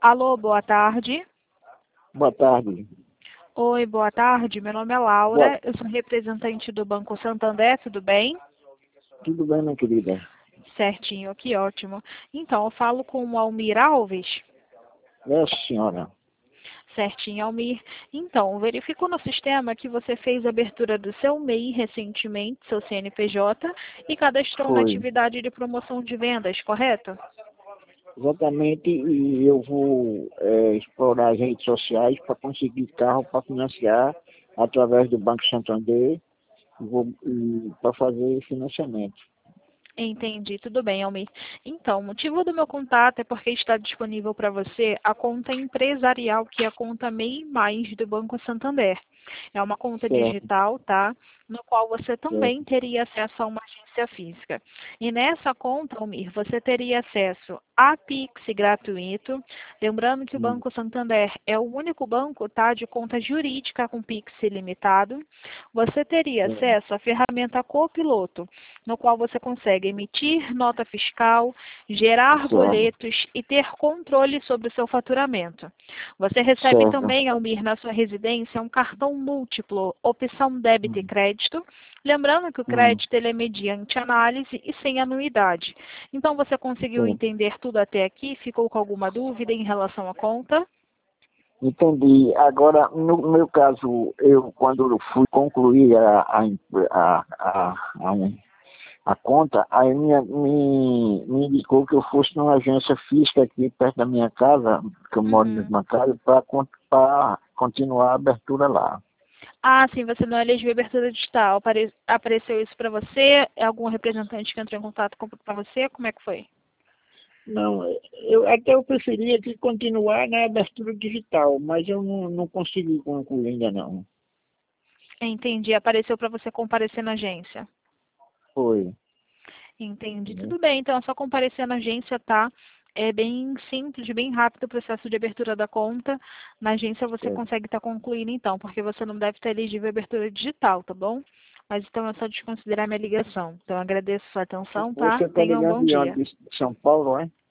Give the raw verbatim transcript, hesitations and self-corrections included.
Alô, boa tarde. Boa tarde. Oi, boa tarde. Meu nome é Boa. Laura, eu sou representante do Banco Santander, tudo bem? Tudo bem, minha querida? Certinho, que ótimo. Então, eu falo com o Almir Alves. É, senhora. Certinho, Almir. Então, verifico no sistema que você fez a abertura do seu M E I recentemente, seu C N P J, e cadastrou na Foi. atividade de promoção de vendas, correto? Exatamente, e eu vou é, explorar as redes sociais para conseguir carro para financiar através do Banco Santander e vou e para fazer financiamento. Entendi, tudo bem, Almir. Então, o motivo do meu contato é porque está disponível para você a conta empresarial, que é a conta M E I Mais do Banco Santander. É uma conta Certo, digital, tá? No qual você também certo. teria acesso a uma agência física. E nessa conta, Almir, você teria acesso a Pix gratuito. Lembrando que o Hum, Banco Santander é o único banco, tá, de conta jurídica com Pix ilimitado. Você teria certo, acesso à ferramenta Copiloto, no qual você consegue emitir nota fiscal, gerar certo, boletos e ter controle sobre o seu faturamento. Você recebe certo. também, Almir, na sua residência, um cartão múltiplo, opção débito e Hum, crédito. Lembrando que o hum, crédito ele é mediante análise e sem anuidade. Então, você conseguiu certo. entender tudo até aqui? Ficou com alguma dúvida em relação à conta? Entendi. Agora, no meu caso, eu quando eu fui concluir a, a, a, a, a a conta, aí minha, me, me indicou que eu fosse numa agência física aqui perto da minha casa, que eu moro na Uhum. mesma casa, para continuar a abertura lá. Ah, sim, você não elegeu abertura digital. Apare- apareceu isso para você? É algum representante que entrou em contato para você? Como é que foi? Não, eu até eu preferia que continuar na abertura digital, mas eu não, não consegui concluir ainda não. Entendi. Apareceu para você comparecer na agência. Foi, Entendi. né? Tudo bem, então é só comparecer na agência, tá? É bem simples, bem rápido o processo de abertura da conta. Na agência você Certo. consegue estar concluindo, então, porque você não deve estar elegível à abertura digital, tá bom? Mas então é só desconsiderar minha ligação. Então agradeço a sua atenção, tá? Você está Tenha um ligando bom de dia. onde? De São Paulo, é?